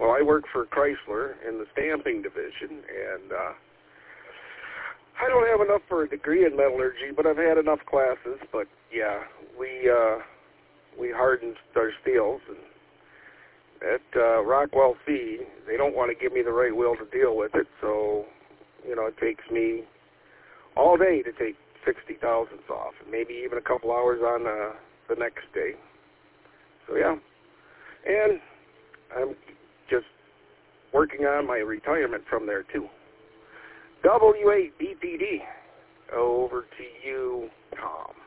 Well, I work for Chrysler in the stamping division, and I don't have enough for a degree in metallurgy, but I've had enough classes. But yeah, we harden our steels, and at Rockwell Feed, they don't want to give me the right wheel to deal with it, so it takes me all day to take 60 thousandths off, and maybe even a couple hours on the next day. So yeah, and I'm just working on my retirement from there too. W8BPD. Over to you, Tom.